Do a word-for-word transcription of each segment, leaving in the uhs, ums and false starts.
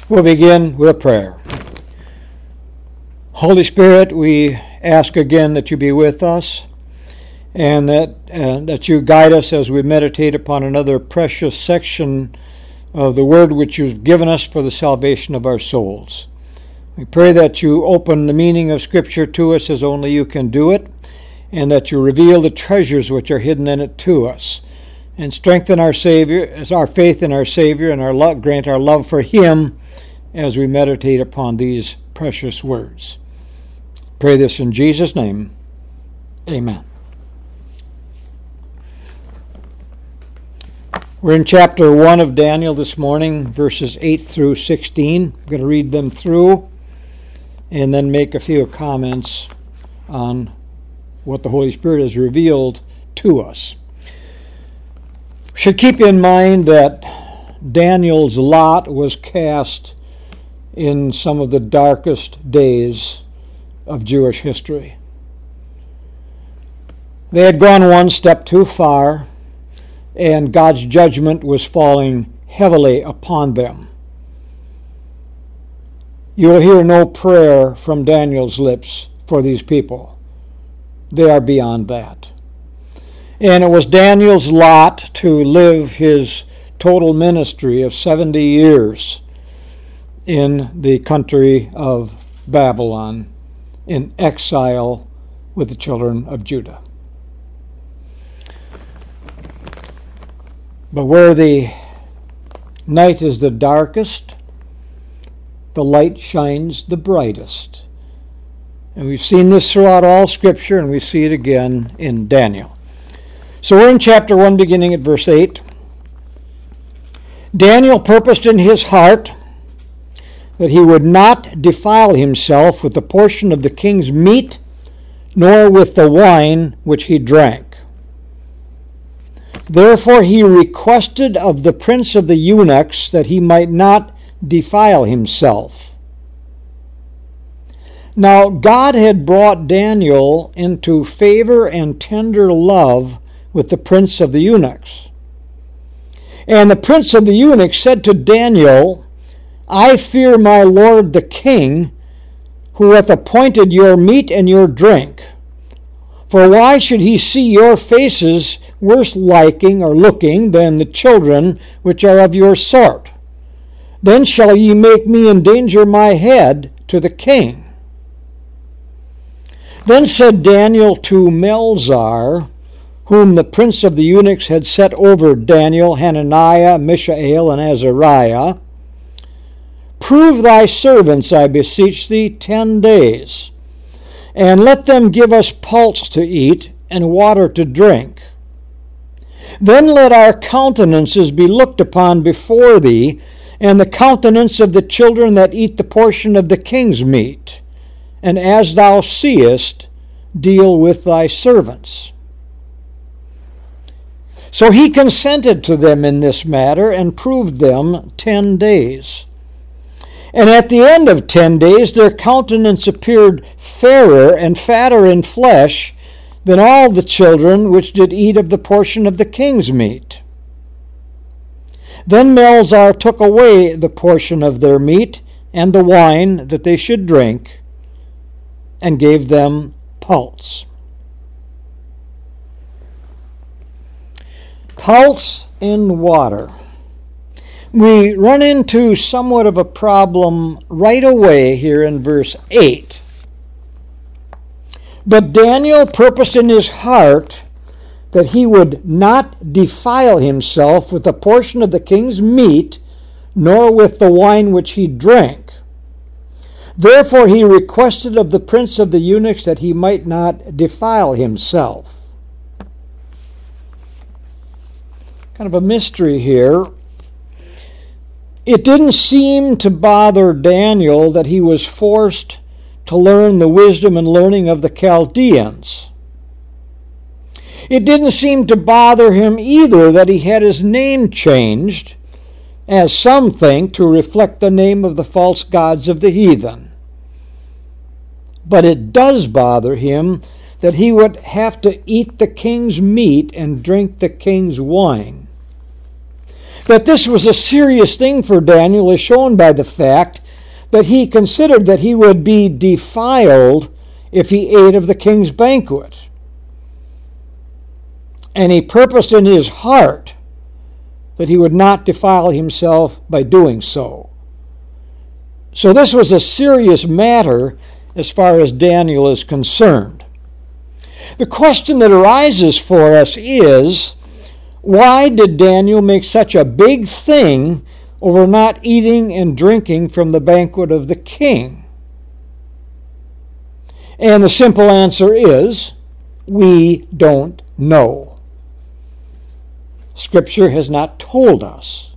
We'll begin with a prayer. Holy Spirit, we ask again that you be with us and that, uh, that you guide us as we meditate upon another precious section of the word which you've given us for the salvation of our souls. We pray that you open the meaning of Scripture to us as only you can do it, and that you reveal the treasures which are hidden in it to us, and strengthen our Savior, as our faith in our Savior, and our love, grant our love for Him as we meditate upon these precious words. Pray this in Jesus' name. Amen. We're in chapter one of Daniel this morning, verses eight through sixteen. I'm going to read them through and then make a few comments on what the Holy Spirit has revealed to us. We should keep in mind that Daniel's lot was cast in some of the darkest days of Jewish history. They had gone one step too far, and God's judgment was falling heavily upon them. You will hear no prayer from Daniel's lips for these people. They are beyond that. And it was Daniel's lot to live his total ministry of seventy years in the country of Babylon, in exile with the children of Judah. But where the night is the darkest, the light shines the brightest. And we've seen this throughout all Scripture, and we see it again in Daniel. So we're in chapter one, beginning at verse eight. Daniel purposed in his heart that he would not defile himself with the portion of the king's meat, nor with the wine which he drank. Therefore he requested of the prince of the eunuchs that he might not defile himself. Now God had brought Daniel into favor and tender love with the prince of the eunuchs. And the prince of the eunuchs said to Daniel, I fear my lord the king, who hath appointed your meat and your drink. For why should he see your faces worse liking or looking than the children which are of your sort? Then shall ye make me endanger my head to the king. Then said Daniel to Melzar, whom the prince of the eunuchs had set over Daniel, Hananiah, Mishael, and Azariah, Prove thy servants, I beseech thee, ten days, and let them give us pulse to eat and water to drink. Then let our countenances be looked upon before thee, and the countenance of the children that eat the portion of the king's meat, and as thou seest, deal with thy servants. So he consented to them in this matter, and proved them ten days. And at the end of ten days their countenance appeared fairer and fatter in flesh than all the children which did eat of the portion of the king's meat. Then Melzar took away the portion of their meat and the wine that they should drink, and gave them pulse. Pulse in water. We run into somewhat of a problem right away here in verse eight. But Daniel purposed in his heart that he would not defile himself with a portion of the king's meat, nor with the wine which he drank. Therefore he requested of the prince of the eunuchs that he might not defile himself. Kind of a mystery here. It didn't seem to bother Daniel that he was forced to learn the wisdom and learning of the Chaldeans. It didn't seem to bother him either that he had his name changed, as some think, to reflect the name of the false gods of the heathen. But it does bother him that he would have to eat the king's meat and drink the king's wine. That this was a serious thing for Daniel is shown by the fact that he considered that he would be defiled if he ate of the king's banquet. And he purposed in his heart that he would not defile himself by doing so. So this was a serious matter as far as Daniel is concerned. The question that arises for us is, why did Daniel make such a big thing over not eating and drinking from the banquet of the king? And the simple answer is, we don't know. Scripture has not told us.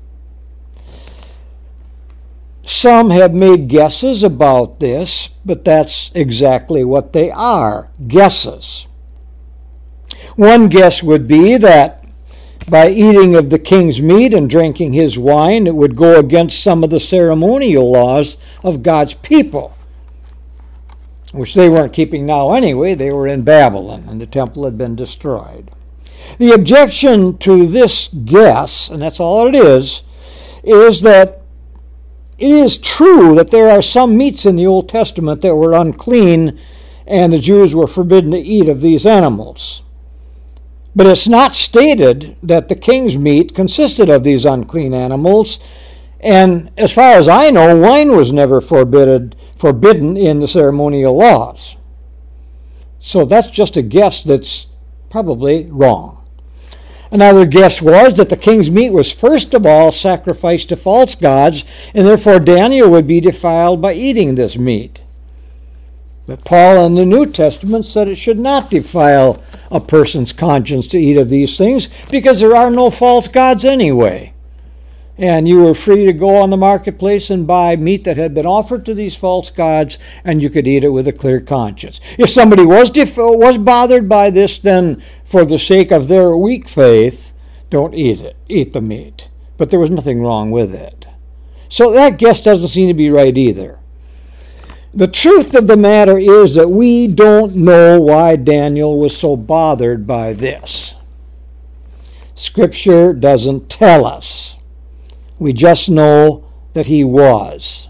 Some have made guesses about this, but that's exactly what they are, guesses. One guess would be that by eating of the king's meat and drinking his wine, it would go against some of the ceremonial laws of God's people, which they weren't keeping now anyway. They were in Babylon, and the temple had been destroyed. The objection to this guess, and that's all it is, is that it is true that there are some meats in the Old Testament that were unclean, and the Jews were forbidden to eat of these animals. But it's not stated that the king's meat consisted of these unclean animals, and as far as I know, wine was never forbidden, forbidden in the ceremonial laws. So that's just a guess that's probably wrong. Another guess was that the king's meat was first of all sacrificed to false gods, and therefore Daniel would be defiled by eating this meat. But Paul in the New Testament said it should not defile a person's conscience to eat of these things, because there are no false gods anyway. And you were free to go on the marketplace and buy meat that had been offered to these false gods, and you could eat it with a clear conscience. If somebody was def- was bothered by this, then for the sake of their weak faith, don't eat it. Eat the meat. But there was nothing wrong with it. So that guess doesn't seem to be right either. The truth of the matter is that we don't know why Daniel was so bothered by this. Scripture doesn't tell us. We just know that he was.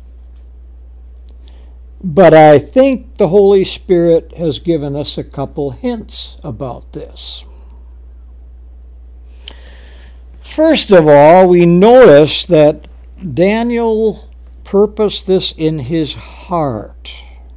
But I think the Holy Spirit has given us a couple hints about this. First of all, we notice that Daniel purposed this in his heart,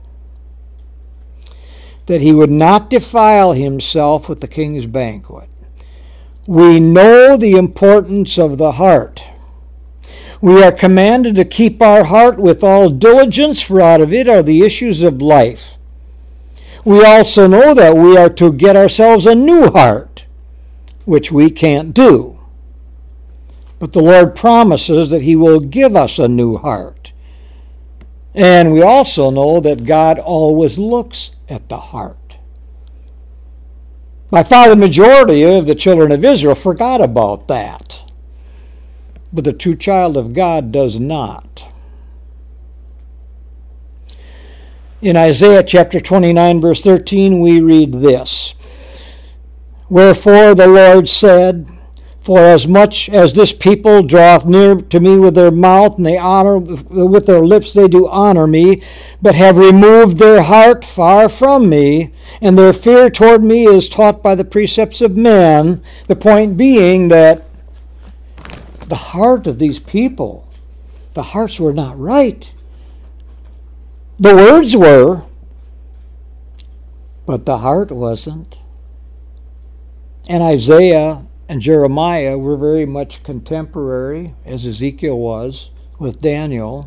that he would not defile himself with the king's banquet. We know the importance of the heart. We are commanded to keep our heart with all diligence, for out of it are the issues of life. We also know that we are to get ourselves a new heart, which we can't do. But the Lord promises that he will give us a new heart. And we also know that God always looks at the heart. By far the majority of the children of Israel forgot about that. But the true child of God does not. In Isaiah chapter twenty-nine, verse thirteen, we read this: Wherefore the Lord said, For as much as this people draweth near to me with their mouth, and they honor with their lips they do honor me, but have removed their heart far from me, and their fear toward me is taught by the precepts of men. The point being that the heart of these people, the hearts were not right. The words were, but the heart wasn't. And Isaiah and Jeremiah were very much contemporary, as Ezekiel was, with Daniel.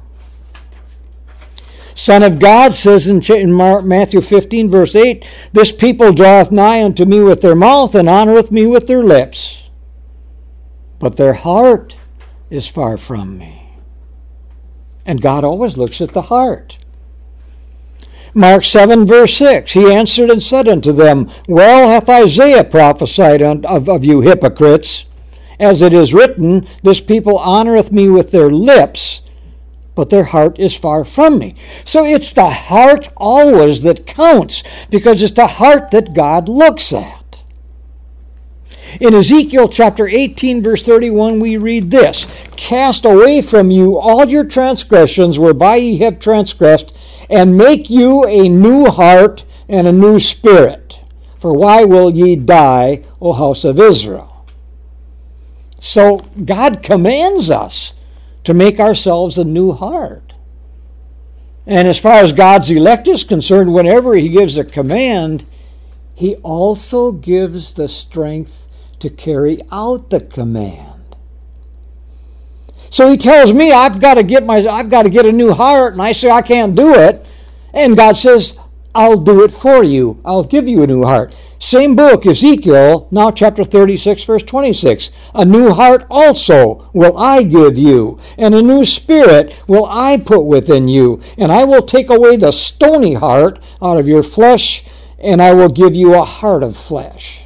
Son of God says in Matthew fifteen, verse eight, This people draweth nigh unto me with their mouth, and honoreth me with their lips, but their heart is far from me. And God always looks at the heart. Mark seven, verse six, He answered and said unto them, Well hath Isaiah prophesied of, of you hypocrites, as it is written, This people honoreth me with their lips, but their heart is far from me. So it's the heart always that counts, because it's the heart that God looks at. In Ezekiel chapter eighteen, verse thirty-one, we read this: "Cast away from you all your transgressions whereby ye have transgressed, and make you a new heart and a new spirit. For why will ye die, O house of Israel?" So God commands us to make ourselves a new heart. And as far as God's elect is concerned, whenever He gives a command, He also gives the strength to carry out the command. So He tells me I've got to get my I've got to get a new heart, and I say I can't do it. And God says, "I'll do it for you. I'll give you a new heart." Same book, Ezekiel, now chapter thirty-six, verse twenty-six. "A new heart also will I give you, and a new spirit will I put within you. And I will take away the stony heart out of your flesh, and I will give you a heart of flesh."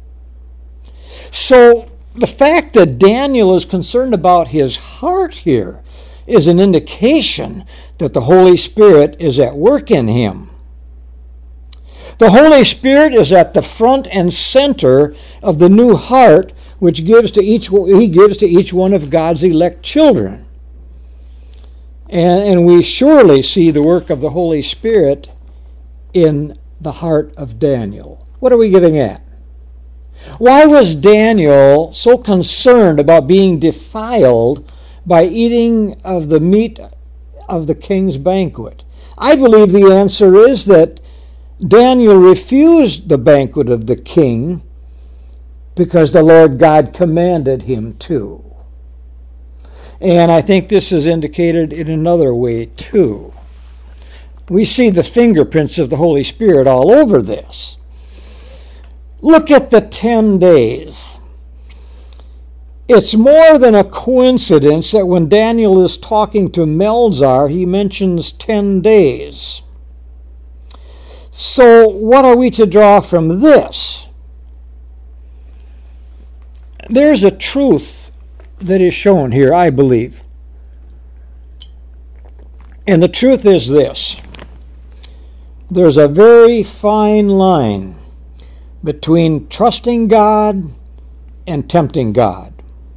So the fact that Daniel is concerned about his heart here is an indication that the Holy Spirit is at work in him. The Holy Spirit is at the front and center of the new heart which gives to each he gives to each one of God's elect children. And, and we surely see the work of the Holy Spirit in the heart of Daniel. What are we getting at? Why was Daniel so concerned about being defiled by eating of the meat of the king's banquet? I believe the answer is that Daniel refused the banquet of the king because the Lord God commanded him to. And I think this is indicated in another way too. We see the fingerprints of the Holy Spirit all over this. Look at the ten days. It's more than a coincidence that when Daniel is talking to Melzar, he mentions ten days. So what are we to draw from this? There's a truth that is shown here, I believe. And the truth is this: there's a very fine line between trusting God and tempting God.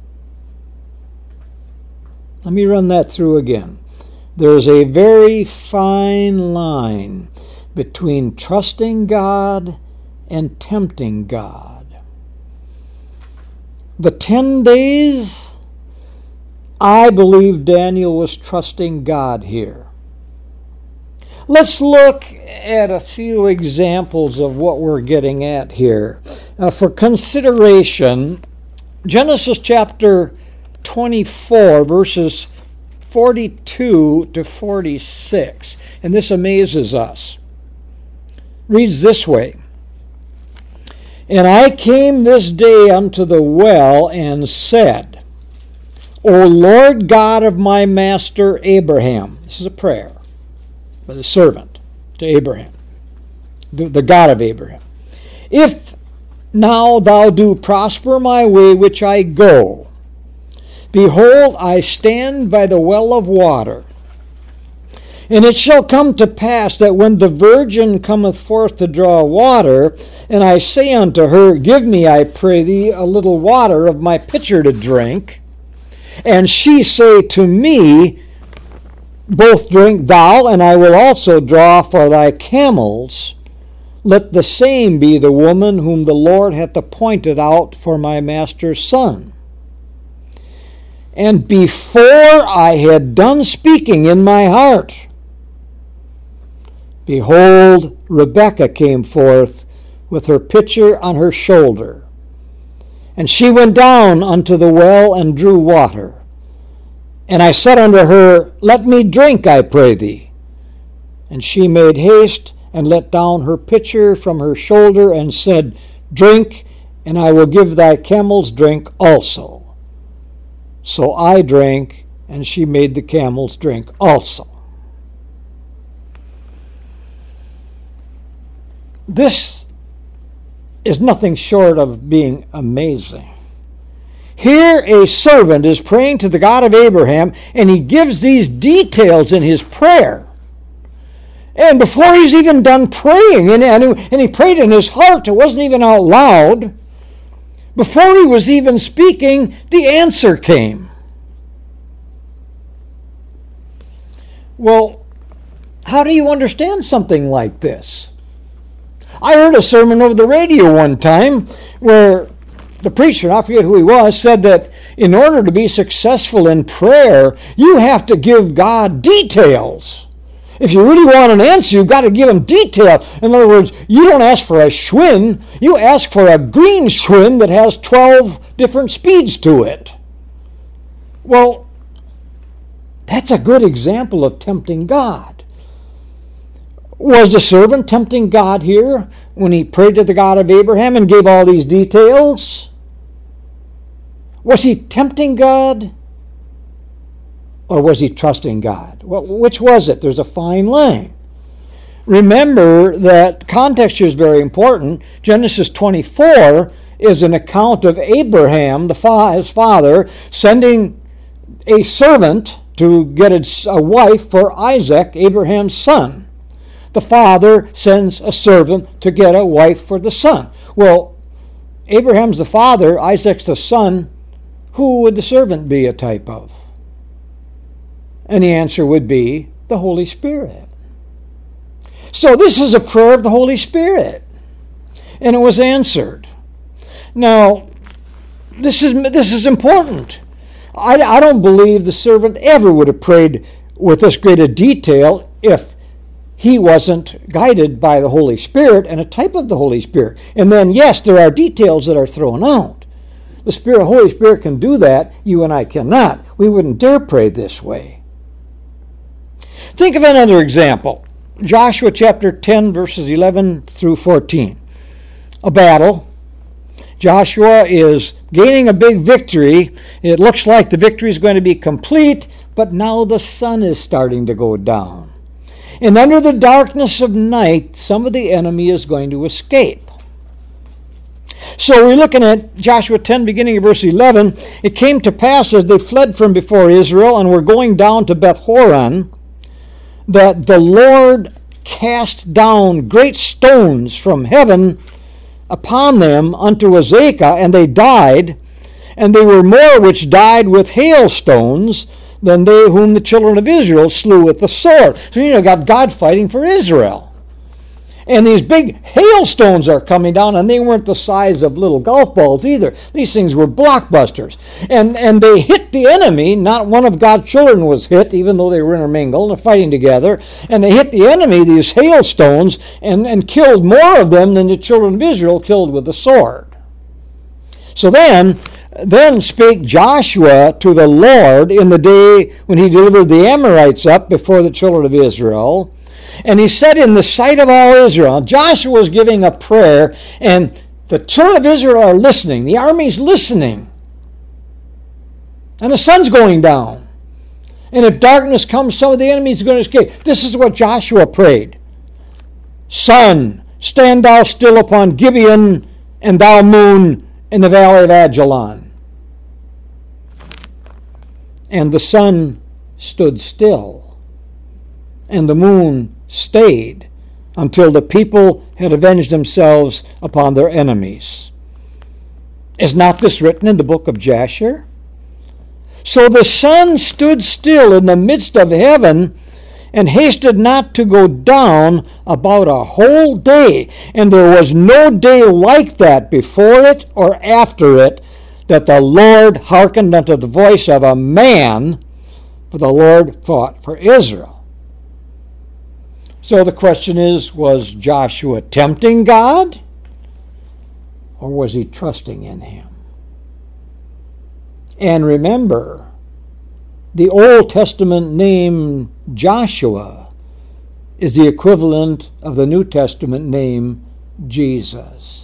Let me run that through again. There's a very fine line between trusting God and tempting God. The ten days, I believe Daniel was trusting God here. Let's look at a few examples of what we're getting at here. Uh, for consideration, Genesis chapter twenty-four, verses forty-two to forty-six. And this amazes us. Reads this way: "And I came this day unto the well, and said, O Lord God of my master Abraham," this is a prayer by the servant to Abraham, the, the God of Abraham, "if now thou do prosper my way which I go, behold, I stand by the well of water. And it shall come to pass that when the virgin cometh forth to draw water, and I say unto her, Give me, I pray thee, a little water of my pitcher to drink, and she say to me, Both drink thou, and I will also draw for thy camels, let the same be the woman whom the Lord hath appointed out for my master's son. And before I had done speaking in my heart, behold, Rebekah came forth with her pitcher on her shoulder. And she went down unto the well and drew water. And I said unto her, Let me drink, I pray thee. And she made haste and let down her pitcher from her shoulder and said, Drink, and I will give thy camels drink also. So I drank, and she made the camels drink also." This is nothing short of being amazing. Here a servant is praying to the God of Abraham, and he gives these details in his prayer. And before he's even done praying, and, and, and he prayed in his heart, it wasn't even out loud, Before he was even speaking, the answer came. Well, how do you understand something like this? I heard a sermon over the radio one time where the preacher, I forget who he was, said that in order to be successful in prayer, you have to give God details. If you really want an answer, you've got to give him detail. In other words, you don't ask for a Schwinn, you ask for a green Schwinn that has twelve different speeds to it. Well, that's a good example of tempting God. Was the servant tempting God here when he prayed to the God of Abraham and gave all these details? Was he tempting God? Or was he trusting God? Well, which was it? There's a fine line. Remember that context here is very important. Genesis twenty-four is an account of Abraham, the fa- his father, sending a servant to get a wife for Isaac, Abraham's son. The father sends a servant to get a wife for the son. Well, Abraham's the father, Isaac's the son. Who would the servant be a type of? And the answer would be the Holy Spirit. So this is a prayer of the Holy Spirit. And it was answered. Now, this is, this is important. I, I don't believe the servant ever would have prayed with this great a detail if he wasn't guided by the Holy Spirit and a type of the Holy Spirit. And then, yes, there are details that are thrown out. The Spirit, Holy Spirit can do that. You and I cannot. We wouldn't dare pray this way. Think of another example. Joshua chapter ten, verses eleven through fourteen. A battle. Joshua is gaining a big victory. It looks like the victory is going to be complete, but now the sun is starting to go down. And under the darkness of night, some of the enemy is going to escape. So we're looking at Joshua ten, beginning of verse eleven. It came to pass as they fled from before Israel and were going down to Beth Horon, that the Lord cast down great stones from heaven upon them unto Azekah, and they died. And they were more which died with hailstones than they whom the children of Israel slew with the sword. So you know, got God fighting for Israel. And these big hailstones are coming down, and they weren't the size of little golf balls either. These things were blockbusters. And and they hit the enemy. Not one of God's children was hit, even though they were intermingled and fighting together. And they hit the enemy, these hailstones, and, and killed more of them than the children of Israel killed with the sword. So then, Then spake Joshua to the Lord in the day when he delivered the Amorites up before the children of Israel. And he said in the sight of all Israel, Joshua was giving a prayer, and the children of Israel are listening. The army's listening. And the sun's going down. And if darkness comes, some of the enemies are going to escape. This is what Joshua prayed. Sun, stand thou still upon Gibeon, and thou moon in the valley of Ajalon. And the sun stood still, and the moon stayed, until the people had avenged themselves upon their enemies. Is not this written in the book of Jasher? So the sun stood still in the midst of heaven, and hasted not to go down about a whole day. And there was no day like that before it or after it, that the Lord hearkened unto the voice of a man, for the Lord fought for Israel. So the question is, was Joshua tempting God, or was he trusting in him? And remember, the Old Testament name Joshua is the equivalent of the New Testament name Jesus.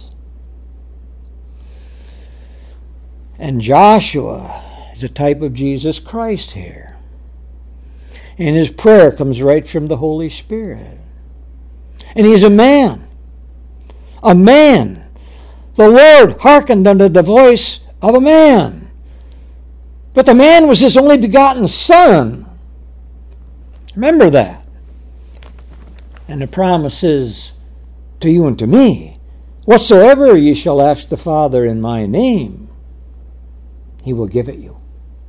And Joshua is a type of Jesus Christ here. And his prayer comes right from the Holy Spirit. And he's a man. A man. The Lord hearkened unto the voice of a man. But the man was his only begotten Son. Remember that. And the promise is to you and to me Whatsoever ye shall ask the Father in my name, he will give it you.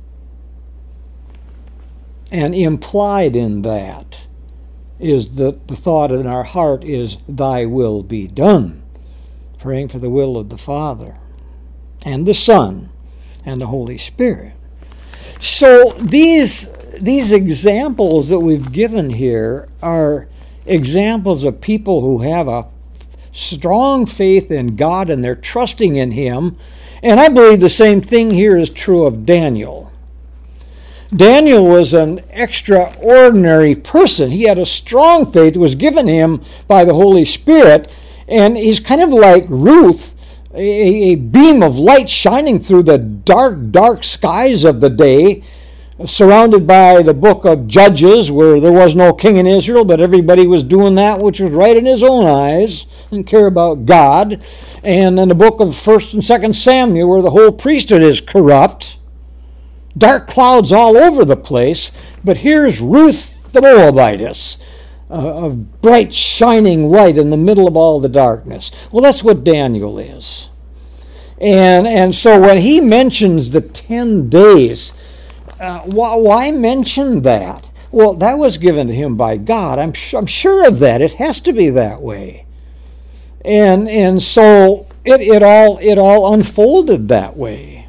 And implied in that is that the thought in our heart is, thy will be done. Praying for the will of the Father and the Son and the Holy Spirit. So these, these examples that we've given here are examples of people who have a strong faith in God and they're trusting in Him. And I believe the same thing here is true of Daniel. Daniel was an extraordinary person. He had a strong faith that was given him by the Holy Spirit. And he's kind of like Ruth, a, a beam of light shining through the dark, dark skies of the day, surrounded by the book of Judges, where there was no king in Israel, but everybody was doing that which was right in his own eyes, and care about God. And in the book of First and Second Samuel, where the whole priesthood is corrupt. Dark clouds all over the place, but here's Ruth the Moabitess, uh, a bright shining light in the middle of all the darkness. Well, that's what Daniel is. And, and so when he mentions the ten days, Uh, why, why mention that? Well, that was given to him by God. I'm, I'm sure of that. It has to be that way. And and so it, it all it all unfolded that way.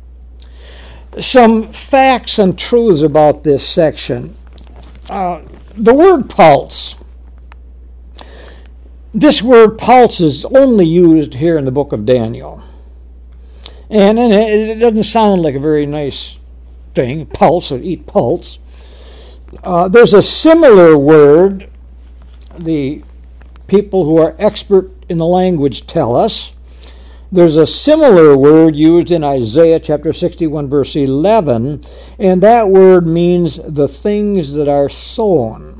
Some facts and truths about this section. Uh, the word pulse. This word pulse is only used here in the book of Daniel. And, and it, it doesn't sound like a very nice thing, pulse, or eat pulse. Uh, there's a similar word, the people who are expert in the language tell us. There's a similar word used in Isaiah chapter sixty-one, verse eleven, and that word means the things that are sown.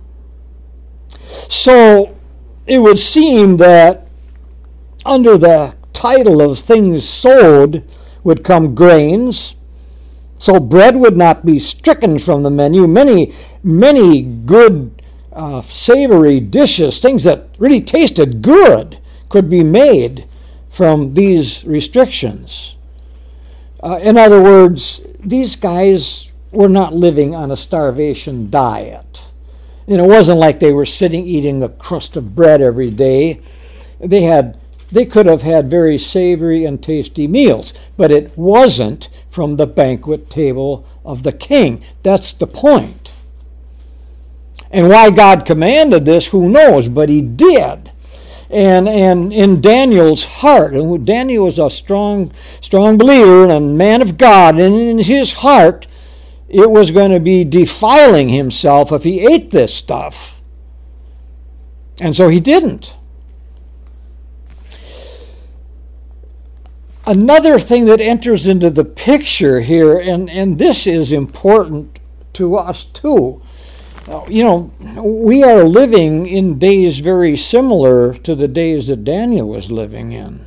So it would seem that under the title of things sowed would come grains. So bread would not be stricken from the menu. Many, many good, uh, savory dishes, things that really tasted good, could be made from these restrictions. Uh, in other words, these guys were not living on a starvation diet. And it wasn't like they were sitting eating a crust of bread every day. They had, they could have had very savory and tasty meals, but it wasn't from the banquet table of the king. That's the point. And why God commanded this, who knows, but he did. And and in Daniel's heart, and Daniel was a strong, strong believer and a man of God, and in his heart, it was going to be defiling himself if he ate this stuff. And so he didn't. Another thing that enters into the picture here, and, and this is important to us too. You know, we are living in days very similar to the days that Daniel was living in.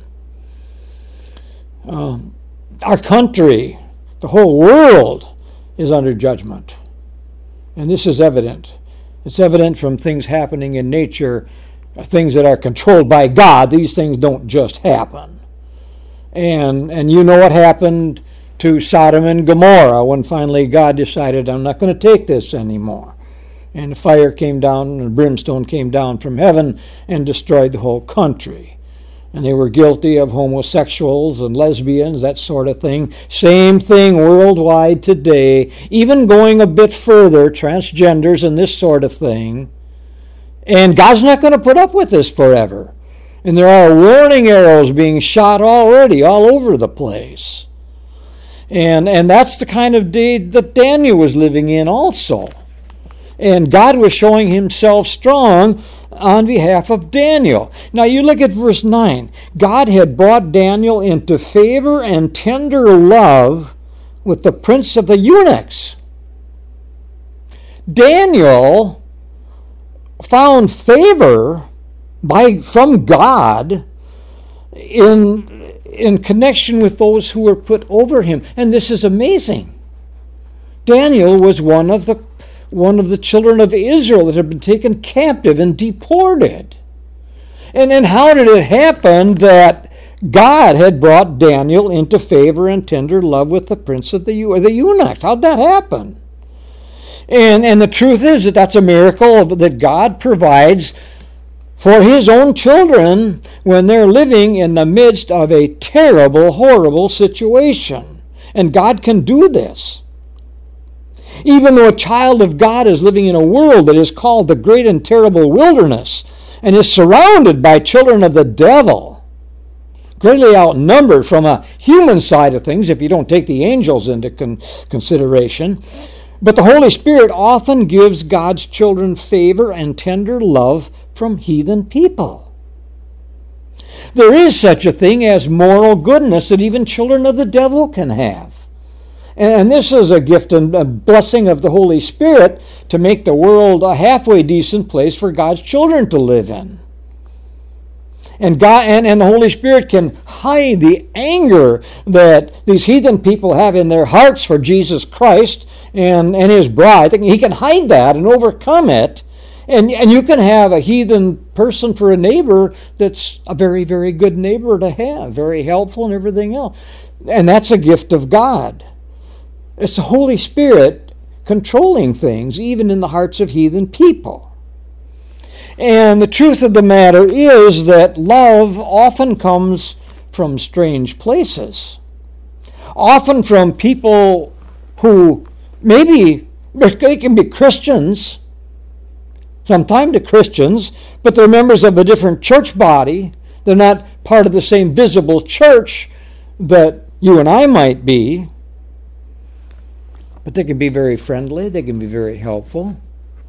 Uh, our country, the whole world, is under judgment. And this is evident. It's evident from things happening in nature, things that are controlled by God. These things don't just happen. And and you know what happened to Sodom and Gomorrah when finally God decided, I'm not going to take this anymore. And the fire came down and brimstone came down from heaven and destroyed the whole country. And they were guilty of homosexuals and lesbians, that sort of thing. Same thing worldwide today. Even going a bit further, transgenders and this sort of thing. And God's not going to put up with this forever. And there are warning arrows being shot already all over the place. And, and that's the kind of day that Daniel was living in also. And God was showing himself strong on behalf of Daniel. Now you look at verse nine. God had brought Daniel into favor and tender love with the prince of the eunuchs. Daniel found favor by from God in in connection with those who were put over him, and this is amazing. Daniel was one of the one of the children of Israel that had been taken captive and deported, And then how did it happen that God had brought Daniel into favor and tender love with the prince of the, or the eunuchs? How'd that happen? And, and the truth is that that's a miracle that God provides for his own children when they're living in the midst of a terrible, horrible situation. And God can do this. Even though a child of God is living in a world that is called the great and terrible wilderness and is surrounded by children of the devil, greatly outnumbered from a human side of things if you don't take the angels into con- consideration, but the Holy Spirit often gives God's children favor and tender love from heathen people. There is such a thing as moral goodness that even children of the devil can have. And this is a gift and a blessing of the Holy Spirit to make the world a halfway decent place for God's children to live in. And God and, and the Holy Spirit can hide the anger that these heathen people have in their hearts for Jesus Christ and, and his bride. He can hide that and overcome it. And, and you can have a heathen person for a neighbor that's a very, very good neighbor to have, very helpful and everything else. And that's a gift of God. It's the Holy Spirit controlling things, even in the hearts of heathen people. And the truth of the matter is that love often comes from strange places. Often from people who maybe, they can be Christians, sometimes to Christians, but they're members of a different church body. They're not part of the same visible church that you and I might be. But they can be very friendly. They can be very helpful.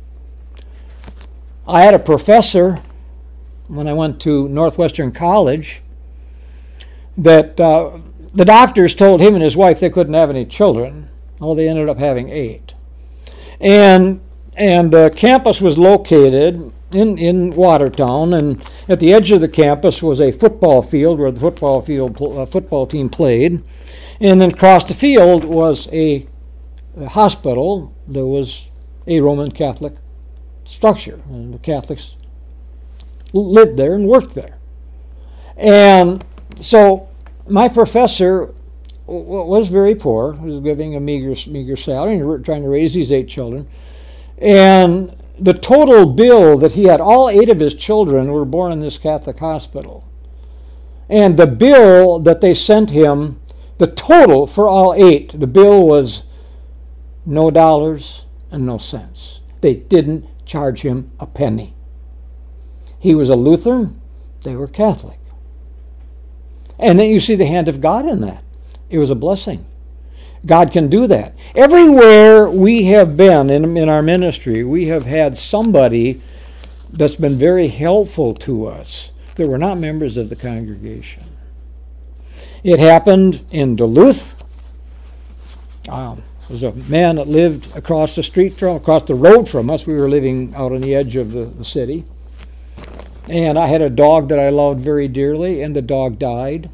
I had a professor when I went to Northwestern College that uh, the doctors told him and his wife they couldn't have any children. Well, they ended up having eight. And and the campus was located in, in Watertown, and at the edge of the campus was a football field where the football field uh, football team played. And then across the field was a hospital. There was a Roman Catholic structure, and the Catholics lived there and worked there. And so my professor w- was very poor. He was giving a meager, meager salary and trying to raise these eight children. And the total bill that he had, all eight of his children were born in this Catholic hospital. And the bill that they sent him, the total for all eight, the bill was no dollars and no cents. They didn't charge him a penny. He was a Lutheran, they were Catholic. And then you see the hand of God in that. It was a blessing. God can do that. Everywhere we have been in, in our ministry, we have had somebody that's been very helpful to us that were not members of the congregation. It happened in Duluth. Um, There was a man that lived across the street from, across the road from us. We were living out on the edge of the, the city. And I had a dog that I loved very dearly, and the dog died.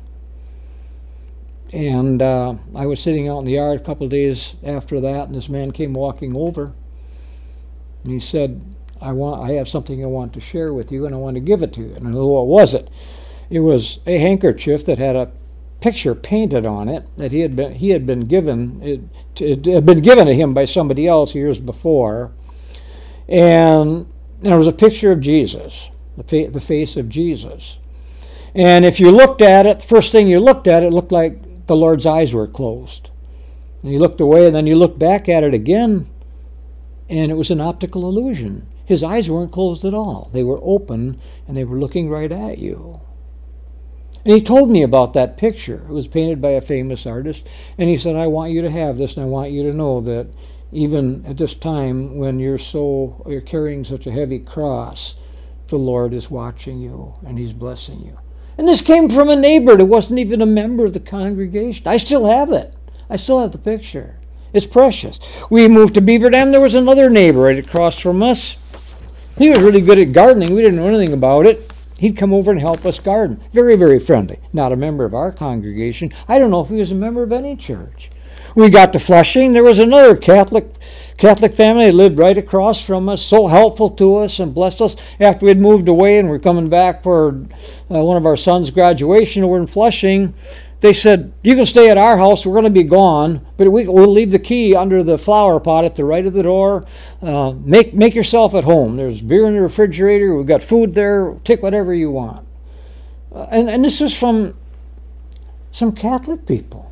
And uh, I was sitting out in the yard a couple of days after that, and this man came walking over. And he said, I want, I have something I want to share with you, and I want to give it to you. And I know, what was it? It was a handkerchief that had a picture painted on it that he had been he had been given it, it had been given to him by somebody else years before, and there was a picture of Jesus, the, fa- the face of Jesus. And if you looked at it, the first thing you looked at, it looked like the Lord's eyes were closed. And you looked away, and then you looked back at it again, and it was an optical illusion. His eyes weren't closed at all. They were open, and they were looking right at you. And he told me about that picture. It was painted by a famous artist. And he said, I want you to have this, and I want you to know that even at this time when you're so you're carrying such a heavy cross, the Lord is watching you, and he's blessing you. And this came from a neighbor that wasn't even a member of the congregation. I still have it. I still have the picture. It's precious. We moved to Beaver Dam. There was another neighbor right across from us. He was really good at gardening. We didn't know anything about it. He'd come over and help us garden. Very, very friendly. Not a member of our congregation. I don't know if he was a member of any church. We got to Flushing. There was another Catholic Catholic family that lived right across from us, so helpful to us and blessed us. After we'd moved away and we're coming back for uh, one of our son's graduation over in Flushing, they said, you can stay at our house, we're going to be gone, but we, we'll leave the key under the flower pot at the right of the door. Uh, make, make yourself at home. There's beer in the refrigerator, we've got food there, take whatever you want. Uh, and, and this is from some Catholic people.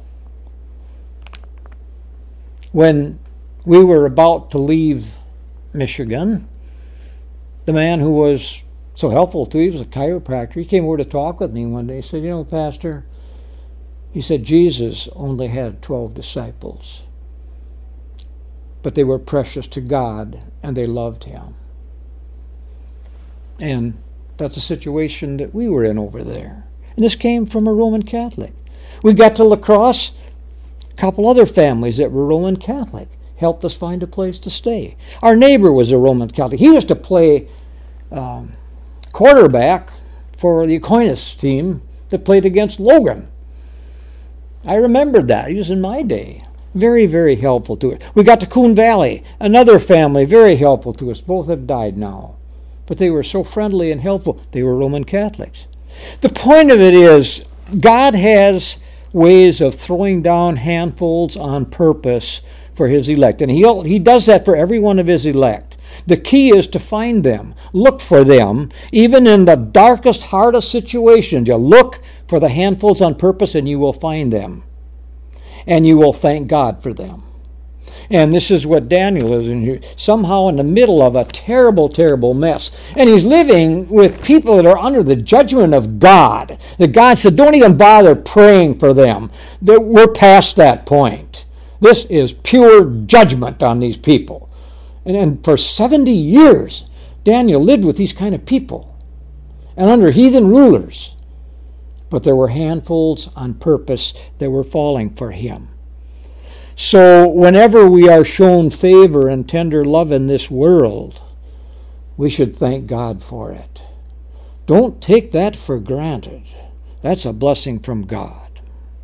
When we were about to leave Michigan, the man who was so helpful to me, he was a chiropractor, he came over to talk with me one day. He said, you know, Pastor, he said, Jesus only had twelve disciples, but they were precious to God and they loved him. And that's a situation that we were in over there. And this came from a Roman Catholic. We got to La Crosse, a couple other families that were Roman Catholic helped us find a place to stay. Our neighbor was a Roman Catholic. He used to play um, quarterback for the Aquinas team that played against Logan. I remembered that. He was in my day. Very, very helpful to it. We got to Coon Valley, another family, very helpful to us. Both have died now. But they were so friendly and helpful. They were Roman Catholics. The point of it is, God has ways of throwing down handfuls on purpose for his elect. And he, he does that for every one of his elect. The key is to find them. Look for them. Even in the darkest, hardest situations, you look for the handfuls on purpose and you will find them. And you will thank God for them. And this is what Daniel is in here. Somehow in the middle of a terrible, terrible mess. And he's living with people that are under the judgment of God. That God said, don't even bother praying for them. That we're past that point. This is pure judgment on these people. And, and for seventy years, Daniel lived with these kind of people. And under heathen rulers. But there were handfuls on purpose that were falling for him. So whenever we are shown favor and tender love in this world, we should thank God for it. Don't take that for granted. That's a blessing from God.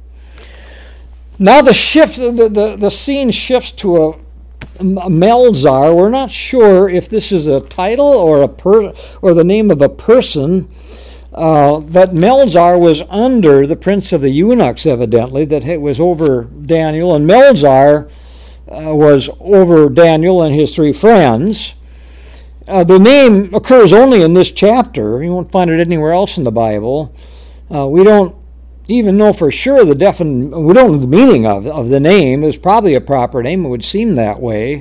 Now the shift, the, the, the scene shifts to a, a Melzar. We're not sure if this is a title or a per, or the name of a person. Uh, but Melzar was under the prince of the eunuchs, evidently, that was over Daniel. And Melzar uh, was over Daniel and his three friends. Uh, the name occurs only in this chapter. You won't find it anywhere else in the Bible. Uh, we don't even know for sure the definite, we don't know the meaning of, of the name. It was probably a proper name. It would seem that way.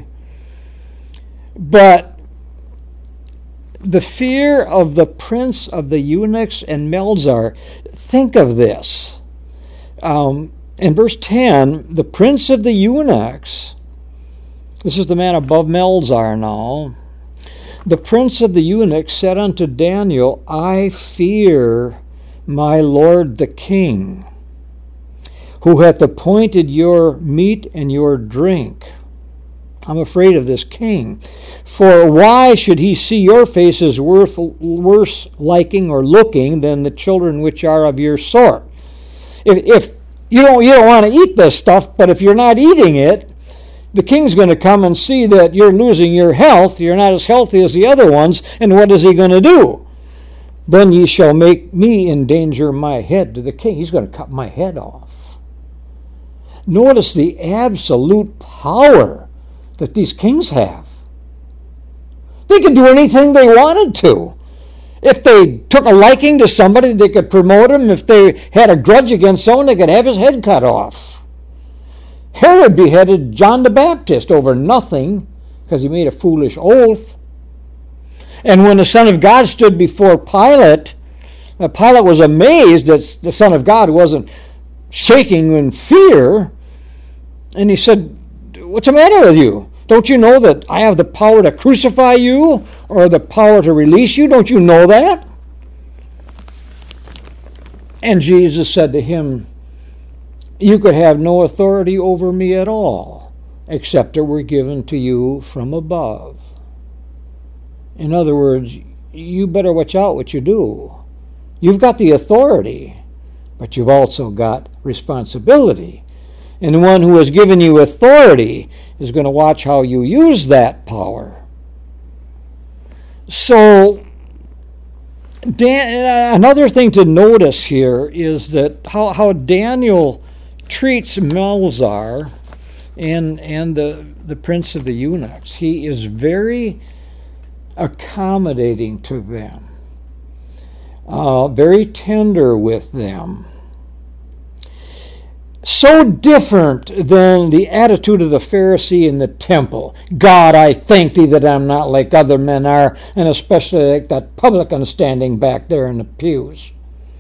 But the fear of the prince of the eunuchs and Melzar. Think of this. Um, in verse ten, the prince of the eunuchs, this is the man above Melzar now, the prince of the eunuchs said unto Daniel, I fear my lord the king, who hath appointed your meat and your drink. I'm afraid of this king. For why should he see your faces worth, worse liking or looking than the children which are of your sort? If, if you don't, you don't want to eat this stuff, but if you're not eating it, the king's going to come and see that you're losing your health. You're not as healthy as the other ones. And what is he going to do? Then ye shall make me endanger my head to the king. He's going to cut my head off. Notice the absolute power that these kings have. They could do anything they wanted to. If they took a liking to somebody, they could promote him. If they had a grudge against someone, they could have his head cut off. Herod beheaded John the Baptist over nothing because he made a foolish oath. And when the Son of God stood before Pilate, Pilate was amazed that the Son of God wasn't shaking in fear. And he said, what's the matter with you? Don't you know that I have the power to crucify you or the power to release you? Don't you know that? And Jesus said to him, you could have no authority over me at all, except it were given to you from above. In other words, you better watch out what you do. You've got the authority, but you've also got responsibility. And the one who has given you authority is going to watch how you use that power. So, Dan, another thing to notice here is that how, how Daniel treats Melzar and and the, the prince of the eunuchs. He is very accommodating to them, uh, very tender with them. So different than the attitude of the Pharisee in the temple. God, I thank thee that I'm not like other men are, and especially like that publican standing back there in the pews.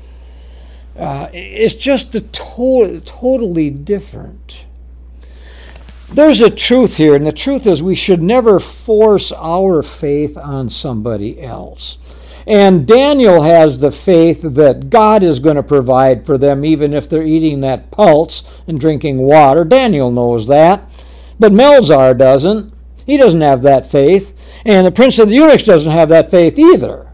Uh, it's just a to- totally different. There's a truth here, and the truth is we should never force our faith on somebody else. And Daniel has the faith that God is going to provide for them even if they're eating that pulse and drinking water. Daniel knows that. But Melzar doesn't. He doesn't have that faith. And the prince of the eunuchs doesn't have that faith either.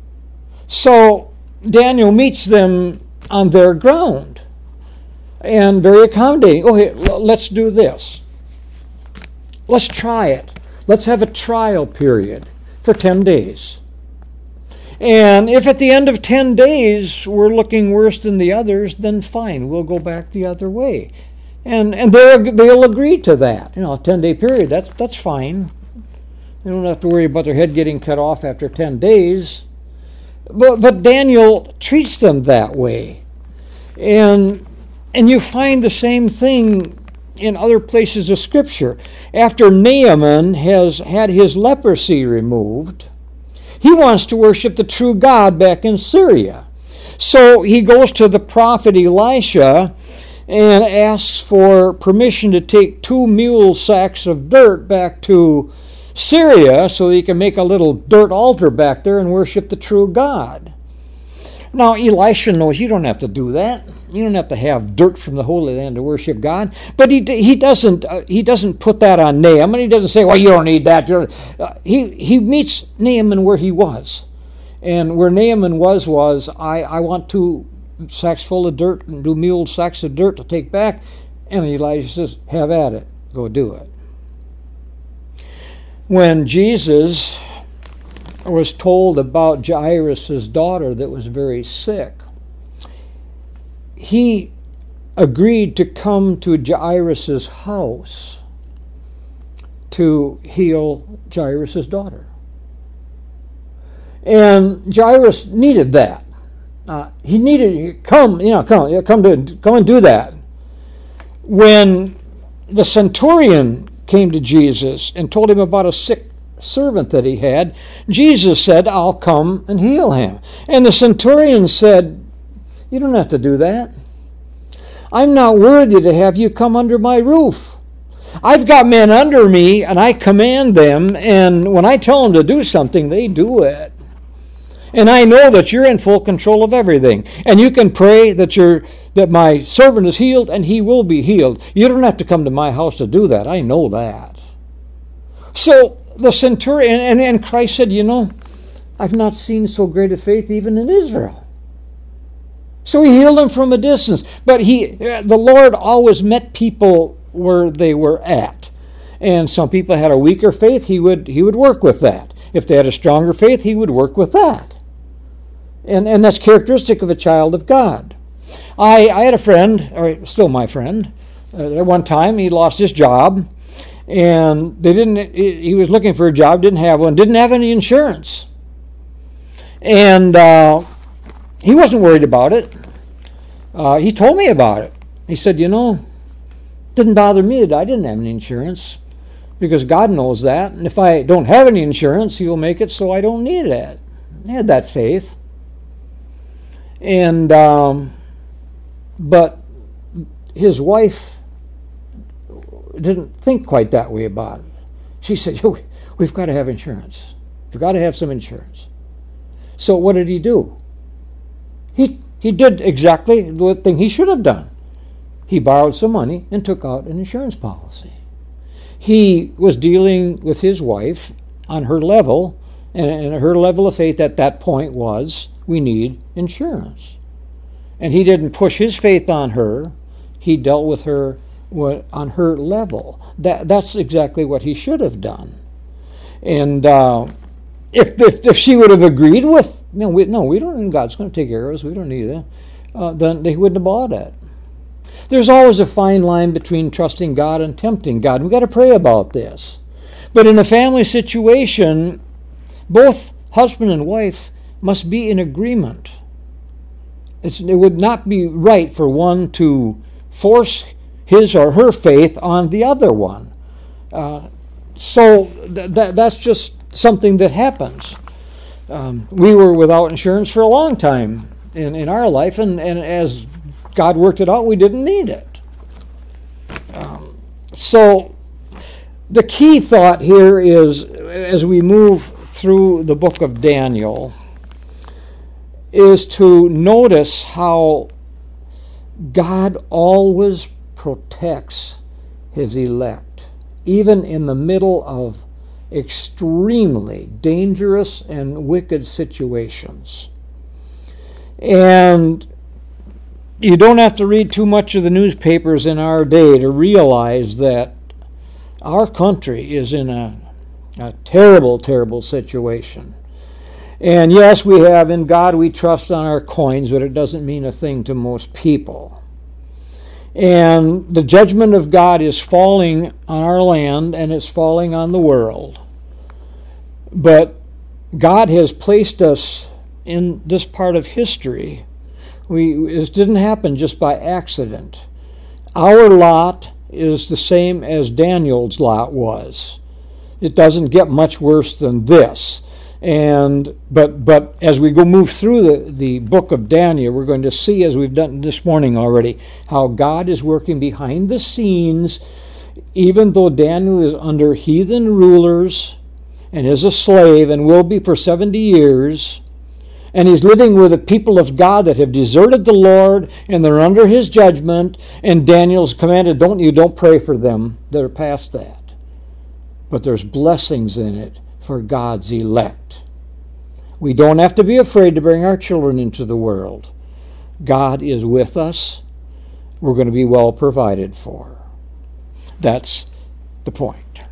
So Daniel meets them on their ground and very accommodating. Okay, let's do this. Let's try it. Let's have a trial period for ten days. And if at the end of ten days we're looking worse than the others, then fine, we'll go back the other way. And and they'll, they'll agree to that. You know, a ten-day period, that's, that's fine. They don't have to worry about their head getting cut off after ten days. But, but Daniel treats them that way. And, and you find the same thing in other places of Scripture. After Naaman has had his leprosy removed, he wants to worship the true God back in Syria. So he goes to the prophet Elisha and asks for permission to take two mule sacks of dirt back to Syria so he can make a little dirt altar back there and worship the true God. Now, Elisha knows you don't have to do that. You don't have to have dirt from the Holy Land to worship God. But he he doesn't uh, he doesn't put that on Naaman. He doesn't say, well, you don't need that. Uh, he, he meets Naaman where he was. And where Naaman was was, I, I want two sacks full of dirt and two mule sacks of dirt to take back. And Elijah says, have at it. Go do it. When Jesus was told about Jairus' daughter that was very sick, he agreed to come to Jairus' house to heal Jairus' daughter. And Jairus needed that. Uh, he needed, come, you know, come, come to, come and do that. When the centurion came to Jesus and told him about a sick servant that he had, Jesus said, I'll come and heal him. And the centurion said, you don't have to do that. I'm not worthy to have you come under my roof. I've got men under me, and I command them, and when I tell them to do something, they do it. And I know that you're in full control of everything. And you can pray that you're, that my servant is healed, and he will be healed. You don't have to come to my house to do that. I know that. So the centurion, and, and Christ said, you know, I've not seen so great a faith even in Israel. So he healed them from a distance. But he, the Lord always met people where they were at. And some people had a weaker faith, he would he would work with that. If they had a stronger faith, he would work with that. And and that's characteristic of a child of God. I, I had a friend, or still my friend, uh, at one time he lost his job. And they didn't. He was looking for a job, didn't have one, didn't have any insurance, and uh, he wasn't worried about it. Uh, he told me about it. He said, "You know, it didn't bother me that I didn't have any insurance, because God knows that, and if I don't have any insurance, He'll make it so I don't need it." He had that faith, and um, but his wife didn't think quite that way about it. She said, Yo, we've got to have insurance. We've got to have some insurance. So what did he do? He he did exactly the thing he should have done. He borrowed some money and took out an insurance policy. He was dealing with his wife on her level, and, and her level of faith at that point was, we need insurance. And he didn't push his faith on her. He dealt with her what, on her level. That that's exactly what he should have done. And uh, if, if if she would have agreed with, no, we, no, we don't. God's going to take care of us. We don't need it. Uh, then they wouldn't have bought it. There's always a fine line between trusting God and tempting God. We've got to pray about this. But in a family situation, both husband and wife must be in agreement. It's, it would not be right for one to force his or her faith on the other one. Uh, so th- th- that's just something that happens. Um, we were without insurance for a long time in, in our life, and, and as God worked it out, we didn't need it. Um, so the key thought here is, as we move through the book of Daniel, is to notice how God always protects his elect, even in the middle of extremely dangerous and wicked situations. And you don't have to read too much of the newspapers in our day to realize that our country is in a, a terrible, terrible situation. And yes, we have in God we trust on our coins, but it doesn't mean a thing to most people. And the judgment of God is falling on our land, and it's falling on the world. But God has placed us in this part of history. We, this didn't happen just by accident. Our lot is the same as Daniel's lot was. It doesn't get much worse than this. And but but as we go move through the, the book of Daniel, we're going to see, as we've done this morning already, how God is working behind the scenes, even though Daniel is under heathen rulers and is a slave and will be for seventy years. And he's living with the people of God that have deserted the Lord, and they're under his judgment. And Daniel's commanded, don't you don't pray for them. They're past that. But there's blessings in it for God's elect. We don't have to be afraid to bring our children into the world. God is with us. We're going to be well provided for. That's the point.